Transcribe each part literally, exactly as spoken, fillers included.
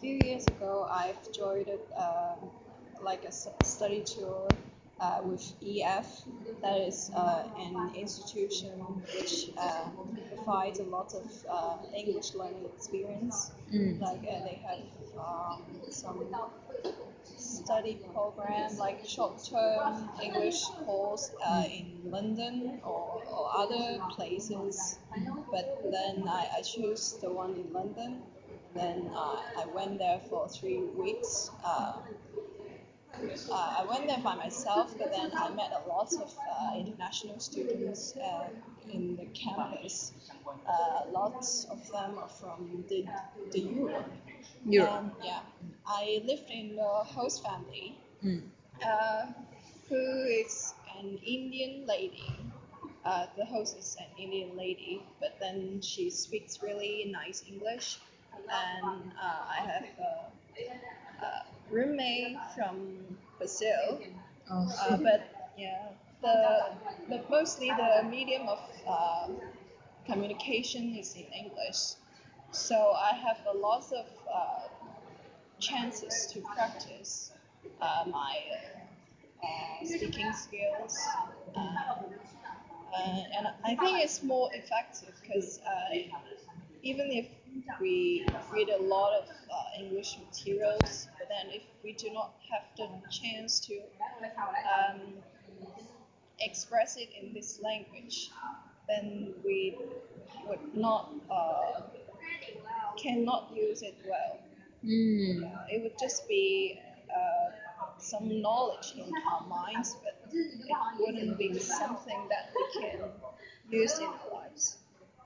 few years ago, I've joined uh, like a s- study tour uh, with E F. That is uh, an institution which uh, provides a lot of uh, English learning experience. Mm. Like uh, they have um, some study program, like short-term English course uh, in London or, or other places. But then I, I choose the one in London. Then uh, I went there for three weeks. Uh, uh, I went there by myself, but then I met a lot of uh, international students uh, in the campus. Uh, lots of them are from the, the Europe. Europe. And yeah, I lived in the host family, Mm. uh, who is an Indian lady. Uh, the host is an Indian lady, but then she speaks really nice English. And uh, I have a, a roommate from Brazil, Oh. uh, but yeah, the, the mostly the medium of uh, communication is in English. So I have a lot of uh, chances to practice uh, my uh, speaking skills. Uh, uh, and I think it's more effective because uh, even if we read a lot of uh, English materials, but then if we do not have the chance to um, express it in this language, then we would not uh, cannot use it well. Mm. Uh, it would just be uh, some knowledge in our minds, but it wouldn't be something that we can use in our lives.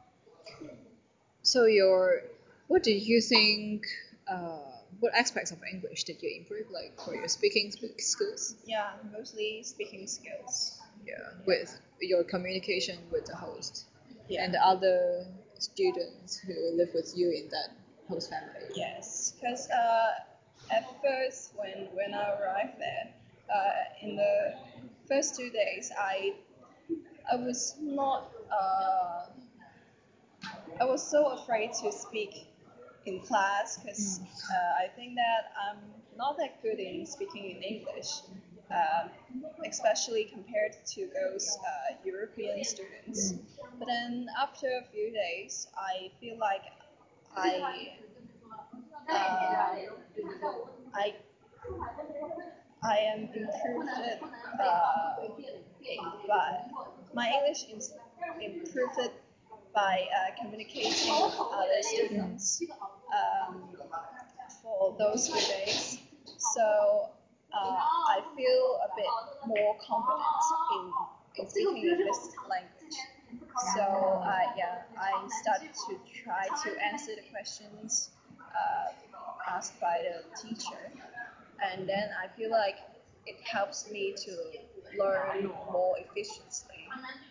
So your, what do you think? Uh, what aspects of English did you improve, like for your speaking sp- skills? Yeah, mostly speaking skills. Yeah, with your communication with the host Yeah. and the other students who live with you in that host family. Yes, because uh, at first when when I arrived there, uh, in the first two days, I I was not uh, I was so afraid to speak in class because uh, I think that I'm not that good in speaking in English, um, especially compared to those uh, European students. But then after a few days, I feel like I uh, I I am improved uh, by my English is improved by uh, communicating with other students um, for those few days. So uh, I feel a bit more confident in, in speaking in this language. So uh, yeah, I started to try to answer the questions uh, asked by the teacher, and then I feel like it helps me to learn more efficiently.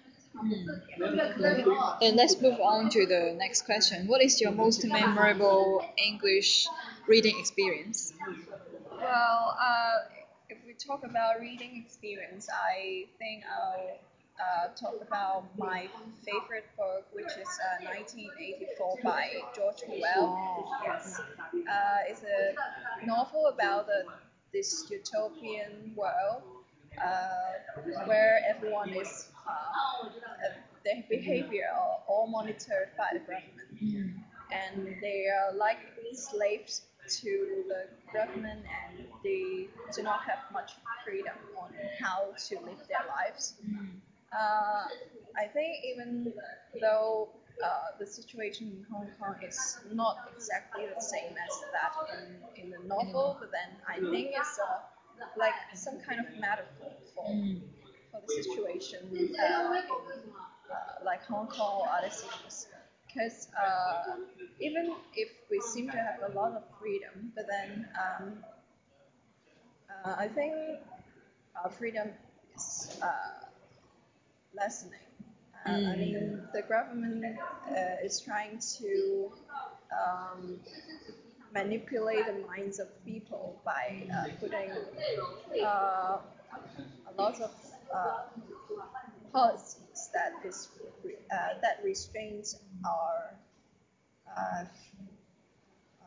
Then let's move on to the next question. What is your most memorable English reading experience? Well, uh, if we talk about reading experience, I think I'll uh, talk about my favorite book, which is uh, nineteen eighty-four by George Orwell. Yes, uh, it's a novel about the, this utopian world uh, where everyone is uh, their behavior are all monitored by the government, and they are like slaves to the government, and they do not have much freedom on how to live their lives. Uh, I think even though uh, the situation in Hong Kong is not exactly the same as that in, in the novel, but then I think it's a, like some kind of metaphor for, for the situation uh, in uh, like Hong Kong or other cities. Because uh, even if we seem to have a lot of freedom, but then um, uh, I think our freedom is uh, lessening. Uh, I mean, the government uh, is trying to um, manipulate the minds of people by uh, putting uh, a lot of uh, policies that is uh, that restrains our uh, uh,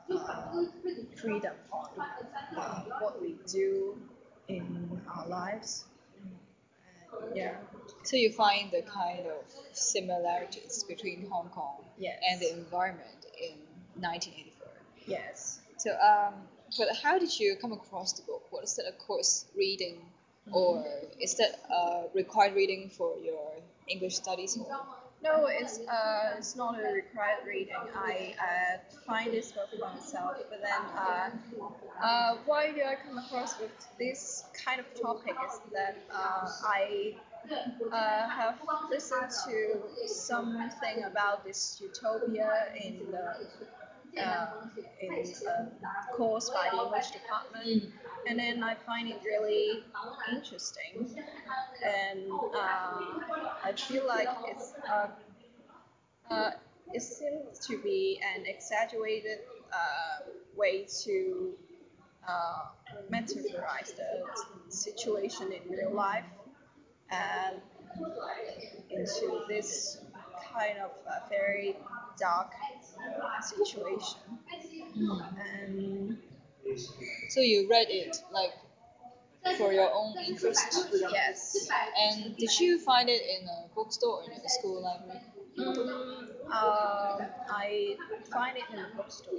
uh, freedom on uh, what we do in our lives. And, yeah. So you find the kind of similarities between Hong Kong Yes. and the environment in nineteen eighty-four. Yes. So, um, but how did you come across the book? Was it a course reading, or is that a required reading for your English studies? No, it's uh, it's not a required reading. I uh, find this book for myself, but then uh, uh, why did I come across with this kind of topic is that uh, I uh, have listened to something about this utopia in the uh, in a course by the English department, and then I find it really interesting, and uh, I feel like it's uh, uh, it seems to be an exaggerated uh, way to uh, metaphorize the situation in real life and into this kind of a very dark situation. And So you read it like for your own interest, yes, and did you find it in a bookstore or in a school library? mm, um, I find it in the bookstore.